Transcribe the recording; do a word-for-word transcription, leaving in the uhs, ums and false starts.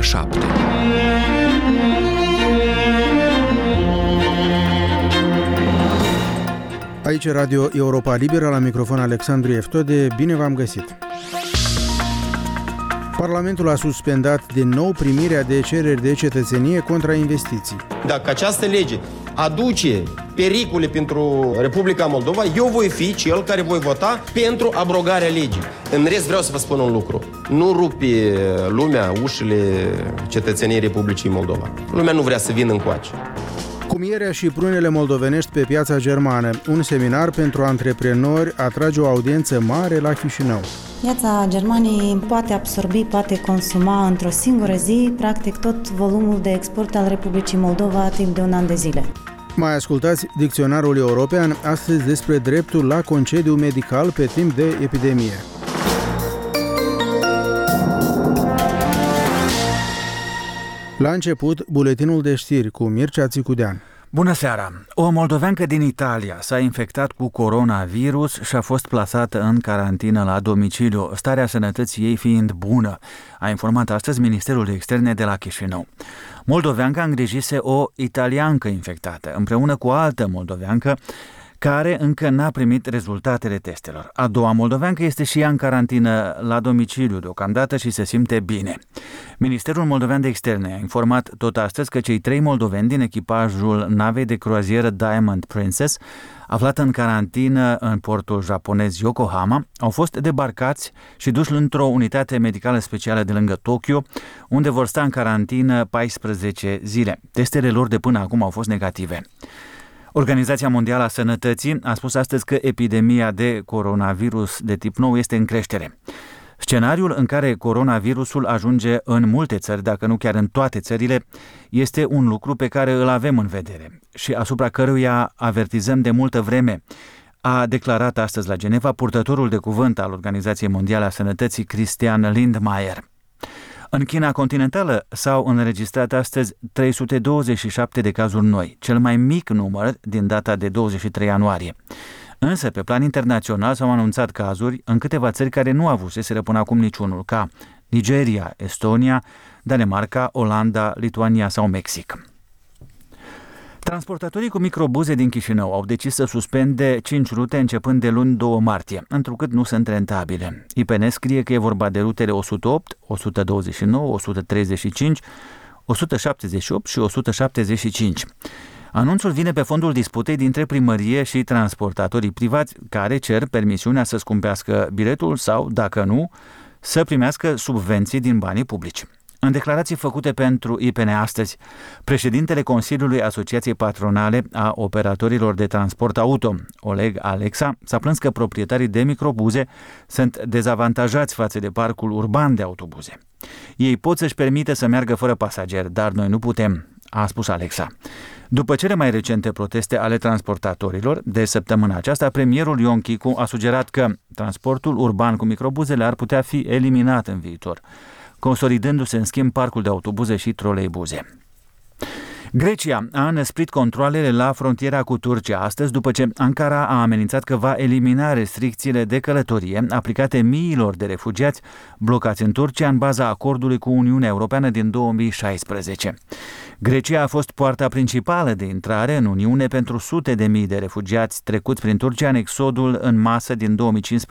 ora șapte. Aici Radio Europa Liberă, la microfon Alexandru Eftode. Bine v-am găsit! Parlamentul a suspendat din nou primirea de cereri de cetățenie contra investiții. Dacă această lege aduce pericole pentru Republica Moldova, eu voi fi cel care voi vota pentru abrogarea legii. În rest, vreau să vă spun un lucru. Nu rupe lumea ușile cetățeniei Republicii Moldova. Lumea nu vrea să vină încoace. Cumierea și prunele moldovenești pe piața germană. Un seminar pentru antreprenori atrage o audiență mare la Chișinău. Piața Germaniei poate absorbi, poate consuma într-o singură zi, practic, tot volumul de export al Republicii Moldova timp de un an de zile. Mai ascultați Dicționarul European astăzi despre dreptul la concediu medical pe timp de epidemie. La început, buletinul de știri cu Mircea Țicudean. Bună seara! O moldoveancă din Italia s-a infectat cu coronavirus și a fost plasată în carantină la domiciliu, starea sănătății ei fiind bună, a informat astăzi Ministerul de Externe de la Chișinău. Moldoveanca îngrijise o italiancă infectată, împreună cu o altă moldoveancă care încă n-a primit rezultatele testelor. A doua moldoveancă este și ea în carantină la domiciliu deocamdată și se simte bine. Ministerul Moldovean de Externe a informat tot astăzi că cei trei moldoveni din echipajul navei de croazieră Diamond Princess, aflată în carantină în portul japonez Yokohama, au fost debarcați și duși într-o unitate medicală specială de lângă Tokyo, unde vor sta în carantină paisprezece zile. Testele lor de până acum au fost negative. Organizația Mondială a Sănătății a spus astăzi că epidemia de coronavirus de tip nou este în creștere. Scenariul în care coronavirusul ajunge în multe țări, dacă nu chiar în toate țările, este un lucru pe care îl avem în vedere și asupra căruia avertizăm de multă vreme, a declarat astăzi la Geneva purtătorul de cuvânt al Organizației Mondiale a Sănătății, Christian Lindmeier. În China continentală s-au înregistrat astăzi trei sute douăzeci și șapte de cazuri noi, cel mai mic număr din data de douăzeci și trei ianuarie. Însă, pe plan internațional s-au anunțat cazuri în câteva țări care nu avuseseră până acum niciunul, ca Nigeria, Estonia, Danemarca, Olanda, Lituania sau Mexic. Transportatorii cu microbuze din Chișinău au decis să suspende cinci rute începând de luni doi martie, întrucât nu sunt rentabile. I P N scrie că e vorba de rutele o sută opt, o sută douăzeci și nouă, o sută treizeci și cinci, o sută șaptezeci și opt și o sută șaptezeci și cinci. Anunțul vine pe fondul disputei dintre primărie și transportatorii privați care cer permisiunea să scumpească biletul sau, dacă nu, să primească subvenții din banii publici. În declarații făcute pentru I P N astăzi, președintele Consiliului Asociației Patronale a Operatorilor de Transport Auto, Oleg Alexa, s-a plâns că proprietarii de microbuze sunt dezavantajați față de parcul urban de autobuze. Ei pot să-și permite să meargă fără pasageri, dar noi nu putem, a spus Alexa. După cele mai recente proteste ale transportatorilor, de săptămâna aceasta, premierul Ion Chicu a sugerat că transportul urban cu microbuzele ar putea fi eliminat în viitor, consolidându-se în schimb parcul de autobuze și troleibuze. Grecia a înăsprit controalele la frontiera cu Turcia astăzi după ce Ankara a amenințat că va elimina restricțiile de călătorie aplicate miilor de refugiați blocați în Turcia în baza acordului cu Uniunea Europeană din două mii șaisprezece. Grecia a fost poarta principală de intrare în Uniune pentru sute de mii de refugiați trecuți prin Turcia în exodul în masă din două mii cincisprezece